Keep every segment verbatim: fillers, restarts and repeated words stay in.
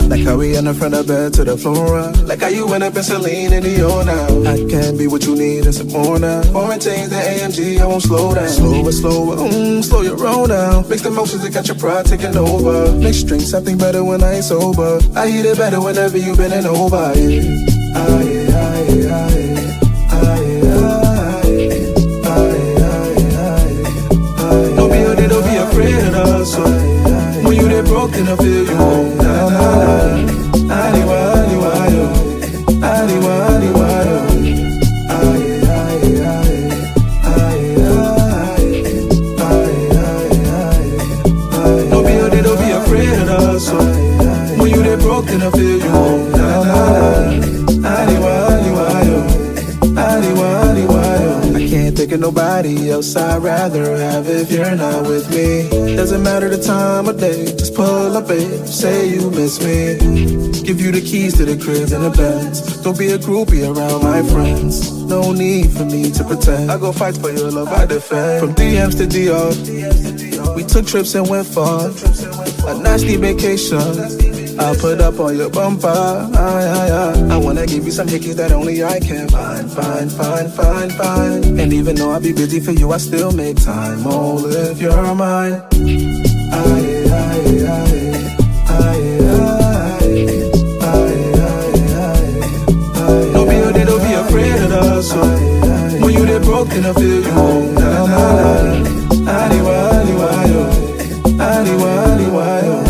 Like how we in the front of bed to the floor. Like how you went up in Celine in the O now. I can be what you need and some more now. Foreign chains and A M G, I won't slow down. Slower, slower, mm, slow your roll down. Mixed emotions that got your pride taking over. Mixed drinks, I think better when I ain't sober. I eat it better whenever you bending over, yeah. Ah, yeah, ah, yeah, ah, yeah. Ah, yeah, ah, yeah. Ah, yeah, ah, yeah. Don't be a don't be afraid of us. So when you get broke, then I feel you. Nah, nah, nah. Anyway, anyway, yo. Anyway, anyway, yo. Ah, yeah, ah, yeah, ah, yeah. Ah, yeah, ah, yeah. Ah, yeah. Don't be a don't be afraid of us. So when you get broke, then I feel you. Nah, nah, nah. Anyway, anyway, yo. Anyway, anyway, yo. I can't think of nobody else I'd rather have if you're not with me. Doesn't matter the time of day, just pull up, babe, say you miss me. Give you the keys to the crib and the Benz. Don't be a groupie around my friends. No need for me to pretend. I go fight for your love, I defend. From D Ms to D R, we took trips and went far. A nasty vacation, I'll put up on your bumper. Ah, yeah, yeah. I wanna give you some hickeys that only I can find, find, find, find, find. And even though I be busy for you, I still make time. Oh, if you're mine. Ah, yeah, ah, yeah, ah, yeah. Ah, yeah, ah, yeah. Ah, yeah, ah, yeah. Don't be, don't be afraid of us. So when you get broken, I feel you. Nah, nah, nah. Anyway, anyway, yo. Anyway, anyway, yo.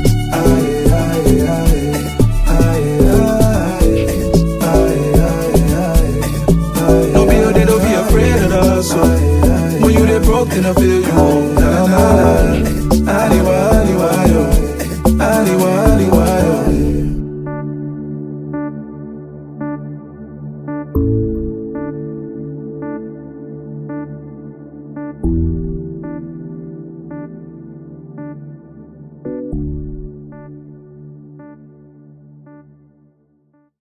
So when you get broken, I feel you. Nah, nah, nah. Anyway, anyway, yo. Anyway, anyway, yo. Thank you.